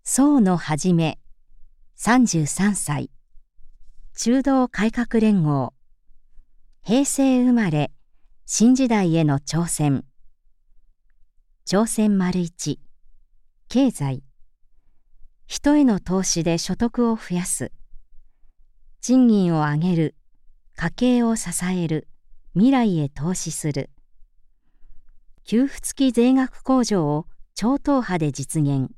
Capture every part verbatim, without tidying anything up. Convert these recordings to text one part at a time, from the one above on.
宋のはじめ、さんじゅうさんさい、中道改革連合、平成生まれ、新時代への挑戦。挑戦丸一、経済。人への投資で所得を増やす。賃金を上げる、家計を支える、未来へ投資する。給付付き税額控除を超党派で実現。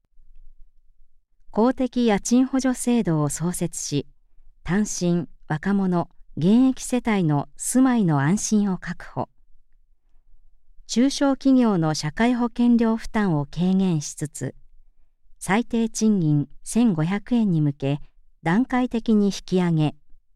公的家賃補助制度を創設し、単身、若者、現役世帯の住まいの安心を確保。中小企業の社会保険料負担を軽減しつつ、最低賃金せんごひゃくえんに向け段階的に引き上げ。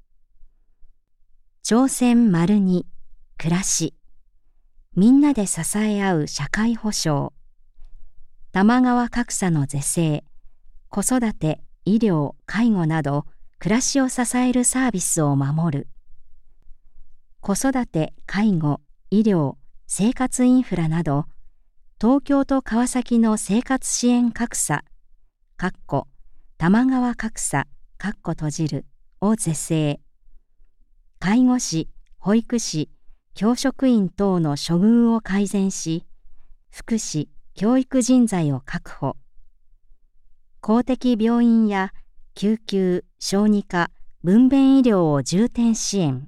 挑戦丸に、暮らし。みんなで支え合う社会保障。玉川格差の是正。子育て、医療、介護など暮らしを支えるサービスを守る。子育て、介護、医療、生活インフラなど東京と川崎の生活支援格差（玉川格差閉じる）を是正。介護士、保育士、教職員等の処遇を改善し、福祉・教育人材を確保。公的病院や救急・小児科・分娩医療を重点支援。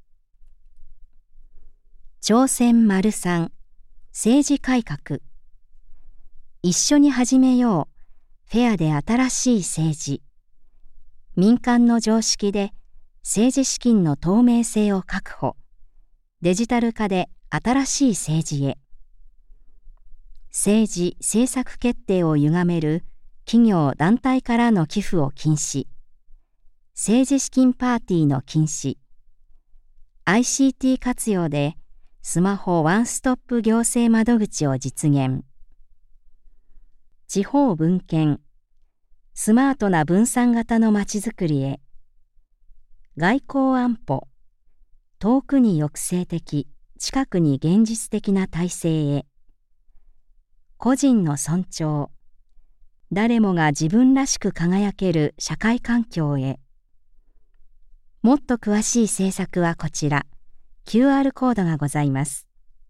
挑戦丸三、政治改革。一緒に始めよう、フェアで新しい政治。民間の常識で政治資金の透明性を確保。デジタル化で新しい政治へ。政治・政策決定を歪める企業・団体からの寄付を禁止。政治資金パーティーの禁止。アイシーティー 活用でスマホワンストップ行政窓口を実現。地方分権。スマートな分散型のまちづくりへ。外交安保。遠くに抑制的、近くに現実的な体制へ。個人の尊重。誰もが自分らしく輝ける社会環境へ。もっと詳しい政策はこちら、キューアール コードがございます。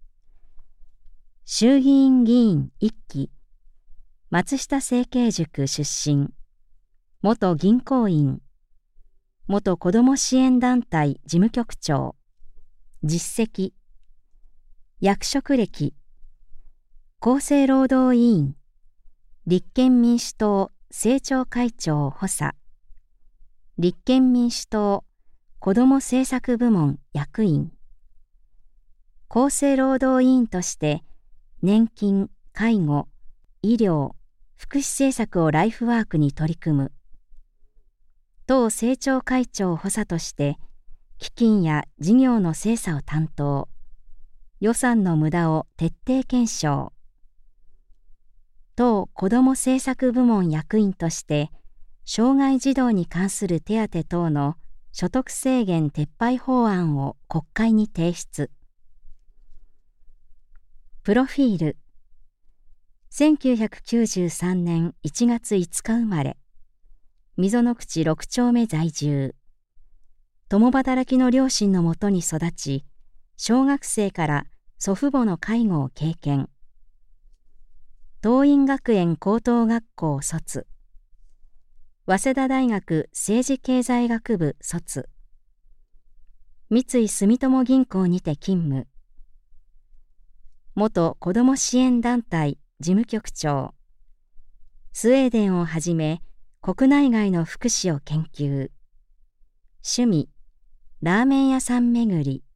衆議院議員一期、松下政経塾出身、元銀行員、元子ども支援団体事務局長、実績、役職歴、厚生労働委員、立憲民主党政調会長補佐、立憲民主党子ども政策部門役員、厚生労働委員として年金、介護、医療、福祉政策をライフワークに取り組む。党政調会長補佐として基金や事業の精査を担当。予算の無駄を徹底検証。党子ども政策部門役員として障害児童に関する手当等の所得制限撤廃法案を国会に提出。プロフィール。せんきゅうひゃくきゅうじゅうさんねんいちがついつか生まれ。溝の口ろく丁目在住。共働きの両親のもとに育ち、小学生から祖父母の介護を経験。桐蔭学園高等学校卒。早稲田大学政治経済学部卒。三井住友銀行にて勤務。元子ども支援団体事務局長。スウェーデンをはじめ国内外の福祉を研究。趣味、ラーメン屋さん巡り。